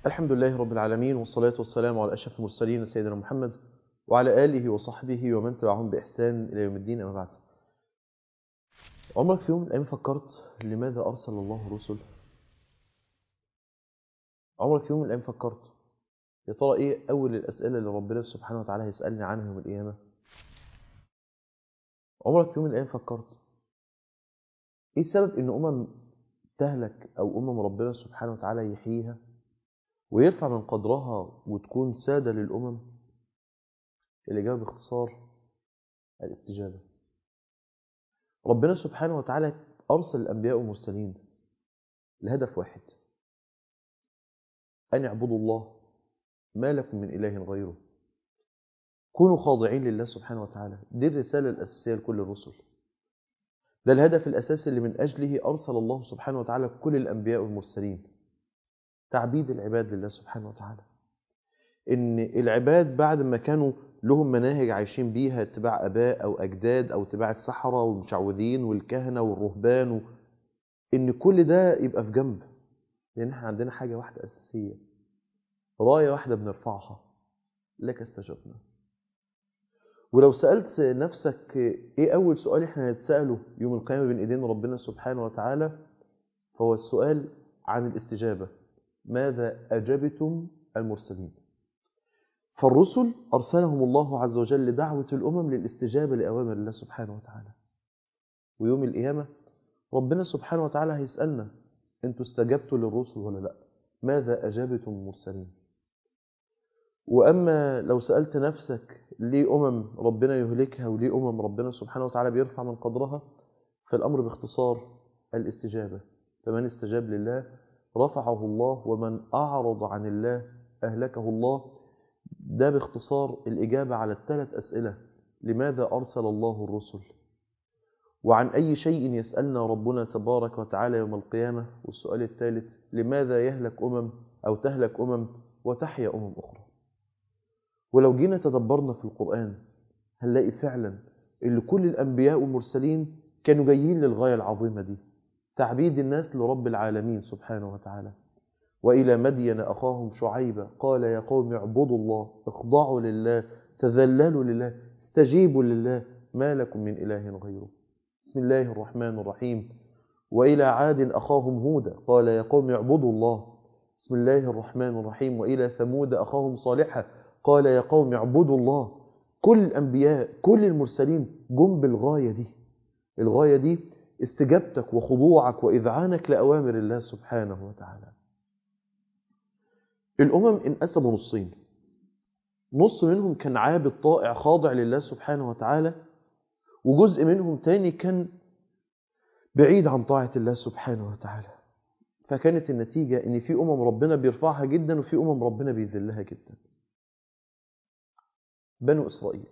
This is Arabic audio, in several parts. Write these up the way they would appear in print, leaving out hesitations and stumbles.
الحمد لله رب العالمين، والصلاة والسلام على أشرف المرسلين سيدنا محمد وعلى آله وصحبه ومن تبعهم بإحسان إلى يوم الدين. أما بعد، عمرك في يوم من الأيام فكرت لماذا أرسل الله الرسل؟ عمرك في يوم من الأيام فكرت يا ترى إيه أول الأسئلة اللي ربنا سبحانه وتعالى هيسألني عنها يوم القيامة؟ عمرك في يوم من الأيام فكرت إيه سبب إن تهلك أو ربنا سبحانه وتعالى يحييها ويرفع من قدرها وتكون سادة للأمم؟ الإجابة باختصار الاستجابة. ربنا سبحانه وتعالى أرسل الأنبياء والمرسلين لهدف واحد: أن اعبدوا الله ما لكم من إله غيره، كونوا خاضعين لله سبحانه وتعالى. دي الرسالة الأساسية لكل الرسل، ده الهدف الأساسي اللي من أجله أرسل الله سبحانه وتعالى كل الأنبياء والمرسلين: تعبيد العباد لله سبحانه وتعالى. إن العباد بعد ما كانوا لهم مناهج عايشين بيها، اتباع آباء أو أجداد أو اتباع السحرة والمشعوذين والكهنة والرهبان، إن كل ده يبقى في جنب، لأن احنا عندنا حاجة واحدة أساسية، راية واحدة بنرفعها: لك استجبنا. ولو سألت نفسك إيه أول سؤال احنا هنتسأله يوم القيامة بين إيدين ربنا سبحانه وتعالى، فهو السؤال عن الاستجابة: ماذا أجبتم المرسلين؟ فالرسل أرسلهم الله عز وجل لدعوة الأمم للاستجابة لأوامر الله سبحانه وتعالى. ويوم القيامة ربنا سبحانه وتعالى هيسألنا: أنتوا استجبتوا للرسل ولا لا؟ ماذا أجابتم المرسلين؟ وأما لو سألت نفسك ليه ربنا يهلكها وليه ربنا سبحانه وتعالى بيرفع من قدرها، فالأمر باختصار الاستجابة. فمن استجاب لله رفعه الله، ومن أعرض عن الله أهلكه الله. ده باختصار الإجابة على الثلاث أسئلة: لماذا أرسل الله الرسل؟ وعن أي شيء يسألنا ربنا تبارك وتعالى يوم القيامة؟ والسؤال الثالث: لماذا يهلك أو تهلك وتحيا أخرى؟ ولو جينا تدبرنا في القرآن هنلاقي فعلا اللي كل الأنبياء والمرسلين كانوا جايين للغاية العظيمة دي: تعبيد الناس لرب العالمين سبحانه وتعالى. وإلى مدين أخاهم شعيبا قال يا قوم اعبدوا الله، اخضعوا لله، تذللوا لله، استجيبوا لله، ما لكم من إله غيره. بسم الله الرحمن الرحيم. وإلى عاد أخاهم هودا قال يا قوم اعبدوا الله. بسم الله الرحمن الرحيم. وإلى ثمود أخاهم صالحا قال يا قوم اعبدوا الله. كل الأنبياء كل المرسلين جم بالغاية دي. الغاية دي استجابتك وخضوعك وإذعانك لأوامر الله سبحانه وتعالى. الأمم انقسموا نصين: نص منهم كان عابد طائع خاضع لله سبحانه وتعالى، وجزء منهم تاني كان بعيد عن طاعة الله سبحانه وتعالى. فكانت النتيجة ان في ربنا بيرفعها جدا وفي ربنا بيذلها جدا. بنو إسرائيل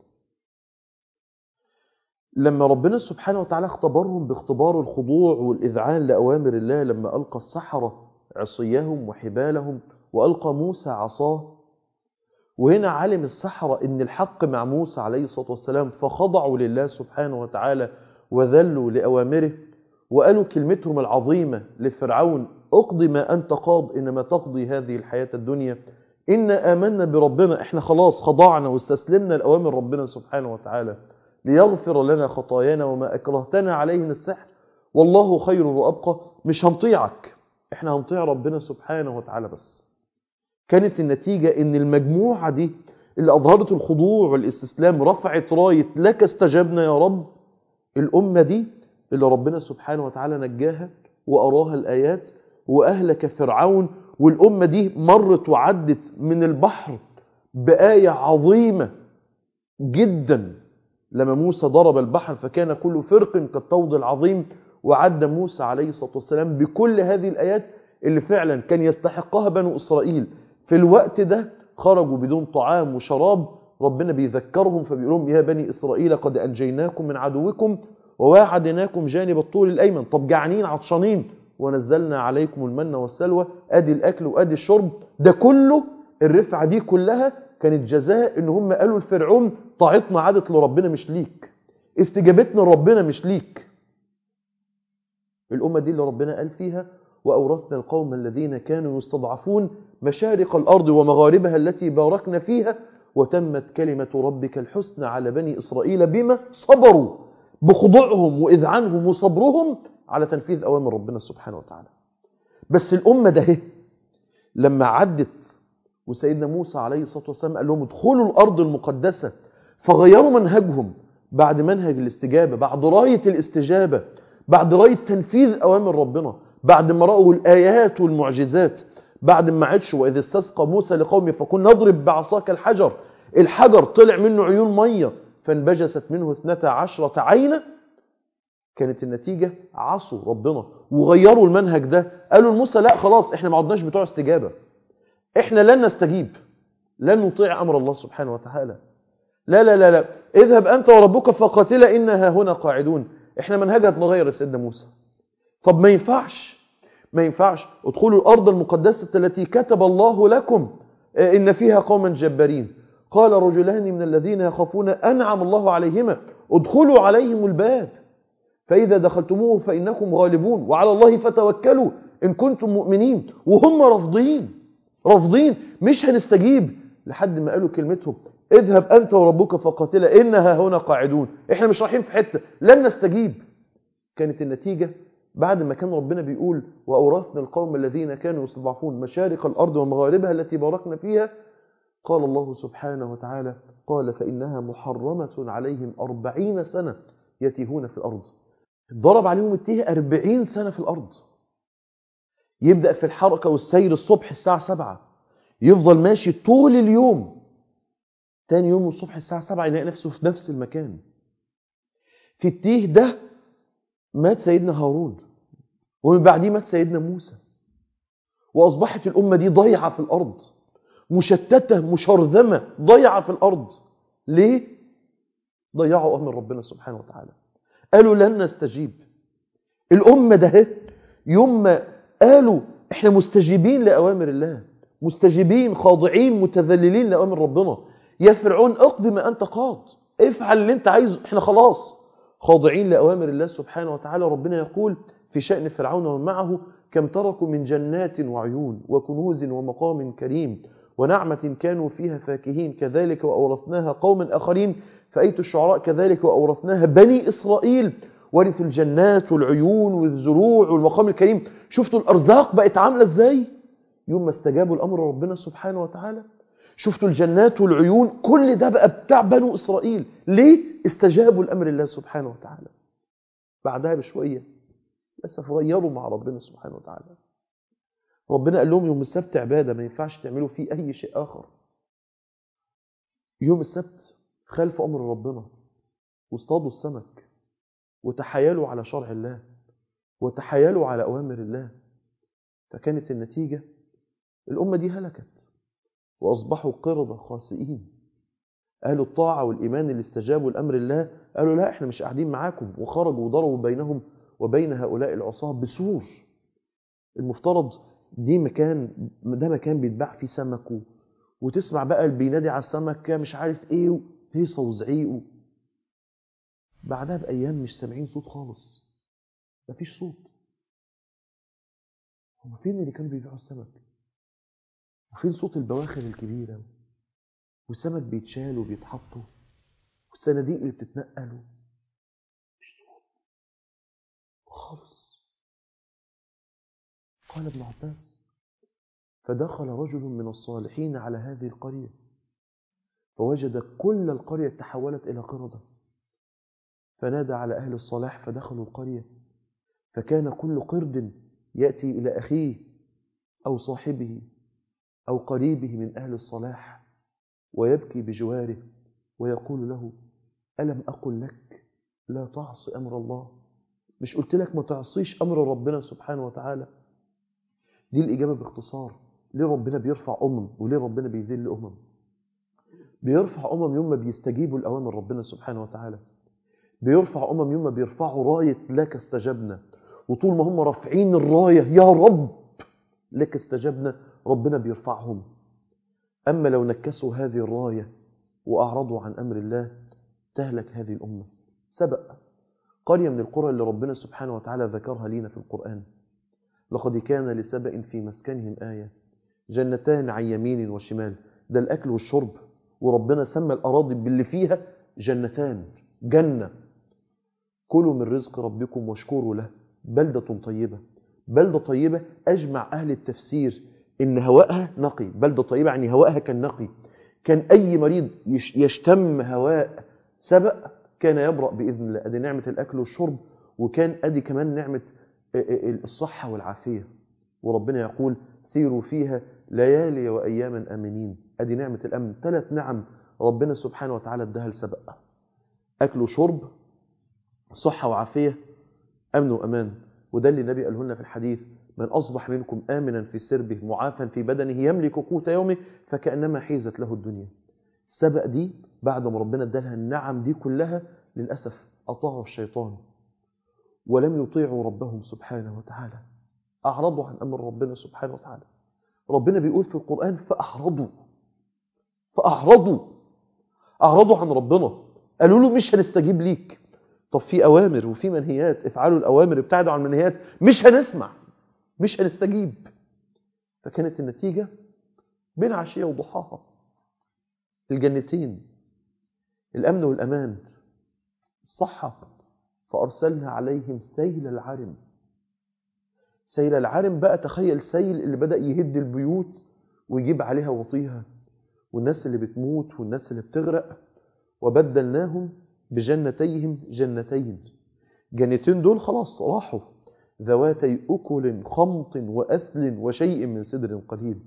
لما ربنا سبحانه وتعالى اختبرهم باختبار الخضوع والإذعان لأوامر الله، لما ألقى السحرة عصيهم وحبالهم وألقى موسى عصاه، وهنا علم السحرة إن الحق مع موسى عليه الصلاة والسلام، فخضعوا لله سبحانه وتعالى وذلوا لأوامره، وقالوا كلمتهم العظيمة لفرعون: اقضي ما أنت قاض إنما تقضي هذه الحياة الدنيا، إنا آمنا بربنا، إحنا خلاص خضعنا واستسلمنا لأوامر ربنا سبحانه وتعالى ليغفر لنا خطايانا وما أكرهتنا عليه من السحر والله خير وأبقى. مش هنطيعك، إحنا هنطيع ربنا سبحانه وتعالى بس. كانت النتيجة إن المجموعة دي اللي أظهرت الخضوع والاستسلام رفعت راية لك استجبنا يا رب. الأمة دي اللي ربنا سبحانه وتعالى نجاها وأراها الآيات وأهلك فرعون، والأمة دي مرت وعدت من البحر بآية عظيمة جدا لما موسى ضرب البحر فكان كل فرق كالطود العظيم. وعد موسى عليه الصلاة والسلام بكل هذه الآيات اللي فعلا كان يستحقها بنو إسرائيل. في الوقت ده خرجوا بدون طعام وشراب، ربنا بيذكرهم فبيقولهم يا بني إسرائيل قد أنجيناكم من عدوكم وواعدناكم جانب الطول الأيمن. طب جعانين عطشانين ونزلنا عليكم المن والسلوى، أدي الأكل وأدي الشرب. ده كله الرفعة دي كلها كانت جزاء إن هم قالوا لفرعون طاعتنا عادت لربنا مش ليك، استجابتنا لربنا مش ليك. الأمة دي اللي ربنا قال فيها وأورثنا القوم الذين كانوا يستضعفون مشارق الأرض ومغاربها التي باركنا فيها وتمت كلمة ربك الحسنى على بني إسرائيل بما صبروا، بخضوعهم وإذعنهم وصبرهم على تنفيذ أوامر ربنا سبحانه وتعالى. بس الأمة ده لما عدت وسيدنا موسى عليه الصلاة والسلام قال لهم ادخلوا الأرض المقدسة، فغيروا منهجهم بعد منهج الاستجابة، بعد راية الاستجابة، بعد راية تنفيذ أوامر ربنا، بعد ما رأوا الآيات والمعجزات، بعد ما عدشوا وإذ استسقى موسى لقومه فقل نضرب بعصاك الحجر، الحجر طلع منه عيون مية فانبجست منه 12 عينة. كانت النتيجة عصوا ربنا وغيروا المنهج ده. قالوا لموسى لا خلاص احنا ما عدناش بتوع استجابة، احنا لن نستجيب، لن نطيع أمر الله سبحانه وتعالى. لا لا لا لا، اذهب أنت وربك فقاتلا إنها هنا قاعدون. احنا منهجها اتغير يا سيدنا موسى. طب ما ينفعش ادخلوا الأرض المقدسة التي كتب الله لكم إن فيها قوما جبارين. قال رجلان من الذين يخافون أنعم الله عليهما ادخلوا عليهم الباب فإذا دخلتموه فإنكم غالبون وعلى الله فتوكلوا إن كنتم مؤمنين. وهم رافضين مش هنستجيب لحد ما قالوا كلمتهم اذهب أنت وربك فقاتلا إنها هنا قاعدون. احنا مش رايحين في حتة، لن نستجيب. كانت النتيجة بعد ما كان ربنا بيقول وأورثنا القوم الذين كانوا يستضعفون مشارق الأرض ومغاربها التي باركنا فيها، قال الله سبحانه وتعالى قال فإنها محرمة عليهم 40 سنة يتيهون في الأرض. ضرب عليهم التيه 40 سنة في الأرض. يبدأ في الحركة والسير الصبح الساعة 7، يفضل ماشي طول اليوم، تاني يوم الصبح الساعة 7 يلاقي نفسه في نفس المكان. في التيه ده مات سيدنا هارون، ومن بعديه مات سيدنا موسى، وأصبحت الأمة دي ضيعة في الأرض، مشتتة مشرذمة، ضيعة في الأرض. ليه؟ ضيعوا أمر ربنا سبحانه وتعالى، قالوا لن نستجيب. الأمة ده يوم ما قالوا احنا مستجيبين لأوامر الله، مستجيبين خاضعين متذللين لأوامر ربنا، يا فرعون اقض ما أنت قاض، افعل اللي انت عايزه، احنا خلاص خاضعين لأوامر الله سبحانه وتعالى. ربنا يقول في شأن فرعون ومعه كم تركوا من جنات وعيون وكنوز ومقام كريم ونعمة كانوا فيها فاكهين كذلك وأورثناها قوما آخرين. فأيت الشعراء كذلك وأورثناها بني إسرائيل ورثوا الجنات والعيون والزروع والمقام الكريم. شفتوا الأرزاق بقت عاملة ازاي يوم ما استجابوا الأمر ربنا سبحانه وتعالى؟ شفتوا الجنات والعيون، كل ده بقى بتاع بنو إسرائيل. ليه؟ استجابوا الأمر الله سبحانه وتعالى. بعدها بشوية للأسف غيروا مع ربنا سبحانه وتعالى. ربنا قال لهم يوم السبت عبادة ما ينفعش تعملوا فيه أي شيء آخر. يوم السبت خالفوا أمر ربنا واصطادوا السمك وتحايلوا على شرع الله وتحايلوا على أوامر الله. فكانت النتيجة الأمة دي هلكت وأصبحوا قردة خاسئين. أهل الطاعة والإيمان اللي استجابوا لأمر الله قالوا لا احنا مش قاعدين معاكم، وخرجوا وضربوا بينهم وبين هؤلاء العصاة بسور. المفترض ده مكان بيتباع فيه سمك، وتسمع بقى اللي بينادي على السمك مش عارف ايه، هيصة وزعيق. بعدها بأيام مش سامعين صوت خالص، مفيش صوت. هم فين اللي كانوا بيبيعوا السمك؟ وفين صوت البواخر الكبيرة والسمك بيتشال وبيتحطوا والصناديق اللي بتتنقل؟ مش صوت خالص. قال ابن عباس فدخل رجل من الصالحين على هذه القرية فوجد كل القرية تحولت إلى قردة، فنادى على أهل الصلاح فدخلوا القرية، فكان كل قرد يأتي إلى أخيه أو صاحبه أو قريبه من أهل الصلاح ويبكي بجواره ويقول له ألم أقل لك لا تعصي أمر الله؟ مش قلت لك ما تعصيش أمر ربنا سبحانه وتعالى؟ دي الإجابة باختصار ليه ربنا بيرفع وليه ربنا بيذل بيرفع يوم ما بيستجيبوا لأوامر ربنا سبحانه وتعالى، بيرفع يوم ما بيرفعوا راية لك استجبنا. وطول ما هم رافعين الراية يا رب لك استجبنا ربنا بيرفعهم. أما لو نكسوا هذه الراية وأعرضوا عن أمر الله تهلك هذه الأمة. سبق قرية من القرى اللي ربنا سبحانه وتعالى ذكرها لينا في القرآن، لقد كان لسبأ في مسكنهم آية جنتان عن يمين وشمال. ده الأكل والشرب، وربنا سمى الأراضي باللي فيها جنتان، جنة. كلوا من رزق ربكم واشكروا له بلدة طيبة. بلدة طيبة أجمع أهل التفسير إن هواءها نقي. بلدة طيبة يعني هواءها كان نقي، كان أي مريض يشتم هواء سبأ كان يبرأ بإذن الله. أدي نعمة الأكل والشرب، وكان أدي كمان نعمة الصحة والعافية. وربنا يقول سيروا فيها ليالي وأياما آمنين. أدي نعمة الأمن. 3 نعم ربنا سبحانه وتعالى اداها لسبأ: أكل وشرب، صحة وعافية، أمن وأمان. وده اللي النبي قاله لنا في الحديث: من أصبح منكم آمنا في سربه معافا في بدنه يملك قوت يومه فكأنما حيزت له الدنيا. سبأ دي بعد ما ربنا ادالها النعم دي كلها للأسف أطاعوا الشيطان ولم يطيعوا ربهم سبحانه وتعالى، أعرضوا عن أمر ربنا سبحانه وتعالى. ربنا بيقول في القرآن أعرضوا عن ربنا، قالوا له مش هنستجيب ليك. طب في أوامر وفي منهيات، افعلوا الأوامر ابتعدوا عن المنهيات، مش هنسمع، مش هنستجيب. فكانت النتيجة بين عشية وضحاها الجنتين، الأمن والأمان، الصحة. فأرسلنا عليهم سيل العرم. سيل العرم بقى، تخيل سيل اللي بدأ يهد البيوت ويجيب عليها وطيها، والناس اللي بتموت والناس اللي بتغرق. وبدلناهم بجنتيهم جنتين. جنتين دول خلاص راحوا، ذواتي أكل خمط وأثل وشيء من سدر قليل.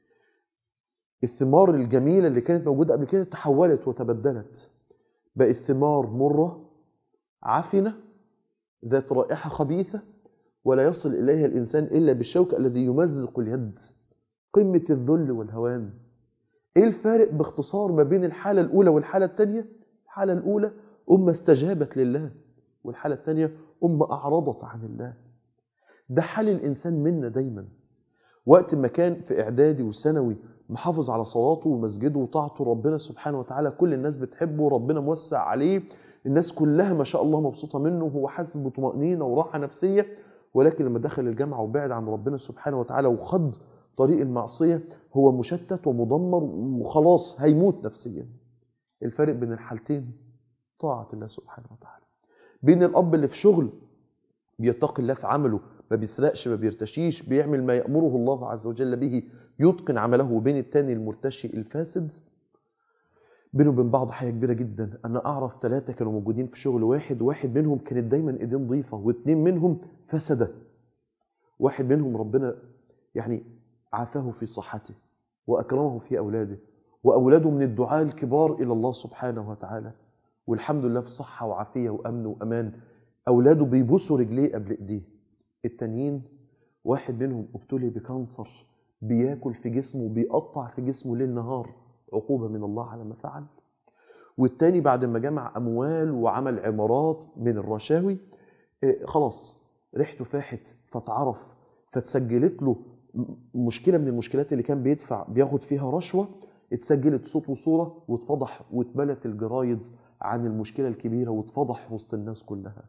الثمار الجميلة اللي كانت موجودة قبل كده تحولت وتبدلت، بقت ثمار مرة عفنة ذات رائحة خبيثة ولا يصل إليها الإنسان إلا بالشوك الذي يمزق اليد. قمة الذل والهوان. إيه الفارق باختصار ما بين الحالة الأولى والحالة الثانية؟ الحالة الأولى أمة استجابت لله، والحالة الثانية أمة أعرضت عن الله. ده حال الإنسان منا دايما. وقت ما كان في إعدادي وثانوي محافظ على صلاته ومسجده وطاعته ربنا سبحانه وتعالى، كل الناس بتحبه، ربنا موسع عليه، الناس كلها ما شاء الله مبسوطة منه، وهو حاسس بطمأنينة وراحة نفسية. ولكن لما دخل الجامعة وبعد عن ربنا سبحانه وتعالى وخد طريق المعصية، هو مشتت ومدمر وخلاص هيموت نفسيا. الفرق بين الحالتين طاعة الله سبحانه وتعالى. بين الأب اللي في شغل بيتقي الله في عمله، ما بيسرقش، ما بيرتشيش، بيعمل ما يأمره الله عز وجل به، يتقن عمله، وبين التاني المرتشي الفاسد. بينه وبين بعض حاجة كبيرة جدا. أنا أعرف 3 كانوا موجودين في شغل واحد منهم كانت دايما إيدين نظيفة، و2 منهم فسدة. واحد منهم ربنا يعني عافاه في صحته وأكرمه في أولاده، وأولاده من الدعاء الكبار إلى الله سبحانه وتعالى، والحمد لله في صحة وعافية وأمن وأمان. أولاده بيبوسوا رجليه قبل إيديه. التانيين واحد منهم ابتلي بكانسر، بياكل في جسمه، بيقطع في جسمه ليل نهار، عقوبة من الله على ما فعل. والتاني بعد ما جمع أموال وعمل عمارات من الرشاوي، خلاص ريحته فاحت فتعرف، فتسجلت له مشكلة من المشكلات اللي كان بياخد فيها رشوة، اتسجلت صوت وصورة واتفضح، واتملت الجرايد عن المشكلة الكبيرة، واتفضح وسط الناس كلها.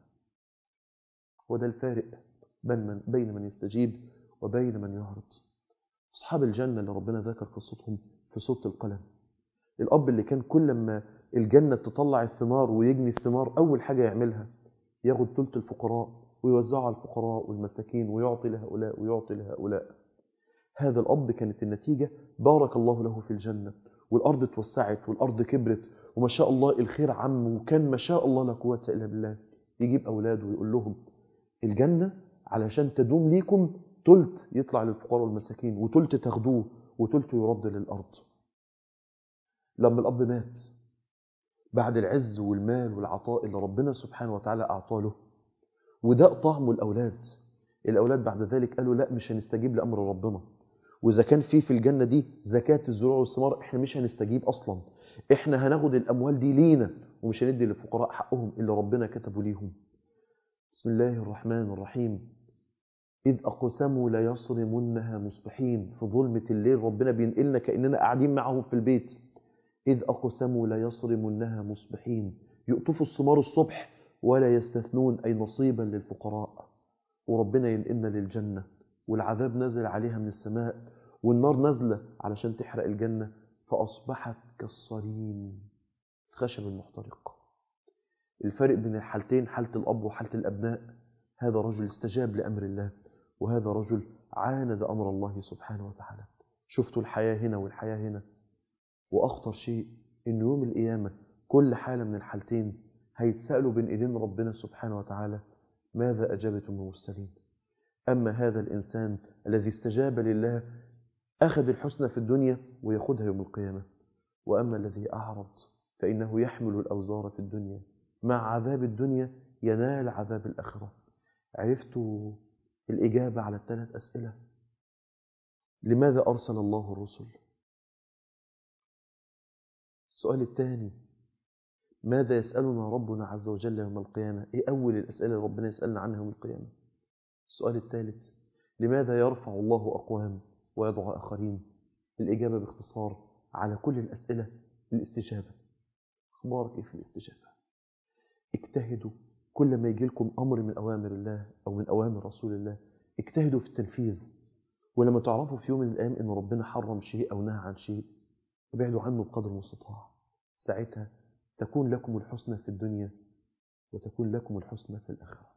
وده الفارق بين من يستجيب وبين من يعرض. أصحاب الجنة اللي ربنا ذكر قصتهم في سورة القلم، الأب اللي كان كل ما الجنة تطلع الثمار ويجني الثمار أول حاجة يعملها ياخد ثلث الفقراء ويوزعه على الفقراء والمساكين، ويعطي لهؤلاء ويعطي لهؤلاء. هذا الأب كانت النتيجة بارك الله له في الجنة، والأرض اتوسعت والأرض كبرت، وما شاء الله الخير عم، وكان ما شاء الله لا قوة إلا بالله. يجيب أولاده ويقول لهم الجنة علشان تدوم ليكم ثلث يطلع للفقراء والمساكين، وثلث تاخدوه، وثلث يرد للأرض. لما الأب مات بعد العز والمال والعطاء اللي ربنا سبحانه وتعالى أعطاه، وده طعمه الأولاد بعد ذلك قالوا لا، مش هنستجيب لأمر ربنا، وإذا كان في الجنة دي زكاة الزروع والثمار إحنا مش هنستجيب أصلا، إحنا هناخد الأموال دي لينا ومش هندي للفقراء حقهم اللي ربنا كتبوا ليهم. بسم الله الرحمن الرحيم. إذ أقسموا ليصرمنها مصبحين. في ظلمة الليل ربنا بينقلنا كأننا قاعدين معهم في البيت. إذ أقسموا ليصرمنها مصبحين، يقطفوا الثمار الصبح ولا يستثنون أي نصيبا للفقراء. وربنا ينقلنا للجنة والعذاب نزل عليها من السماء والنار نازلة علشان تحرق الجنة، فأصبحت كالصريم، خشب المحترق. الفرق بين الحالتين، حالة الأب وحالة الأبناء، هذا رجل استجاب لأمر الله، وهذا رجل عاند أمر الله سبحانه وتعالى. شفتوا الحياة هنا والحياة هنا. وأخطر شيء إن يوم القيامة كل حالة من الحالتين هيتسألوا بين إيدين ربنا سبحانه وتعالى ماذا أجابتم المرسلين. أما هذا الإنسان الذي استجاب لله أخذ الحسنى في الدنيا ويأخذها يوم القيامة، وأما الذي أعرض فإنه يحمل الأوزار في الدنيا، مع عذاب الدنيا ينال عذاب الآخرة. عرفتوا الإجابة على الثلاث أسئلة؟ لماذا أرسل الله الرسل؟ السؤال الثاني، ماذا يسألنا ربنا عز وجل يوم القيامة؟ إيه أول الأسئلة اللي ربنا يسألنا عنها يوم القيامة؟ السؤال الثالث، لماذا يرفع الله أقوام ويضع آخرين؟ الإجابة باختصار على كل الأسئلة الاستجابة. أخبارك إيه في الاستجابة؟ اجتهدوا كل ما يجي لكم أمر من أوامر الله أو من أوامر رسول الله، اجتهدوا في التنفيذ. ولما تعرفوا في يوم من الأيام إن ربنا حرم شيء أو نهى عن شيء، ابعدوا عنه بقدر المستطاع. ساعتها تكون لكم الحسنى في الدنيا وتكون لكم الحسنى في الآخرة.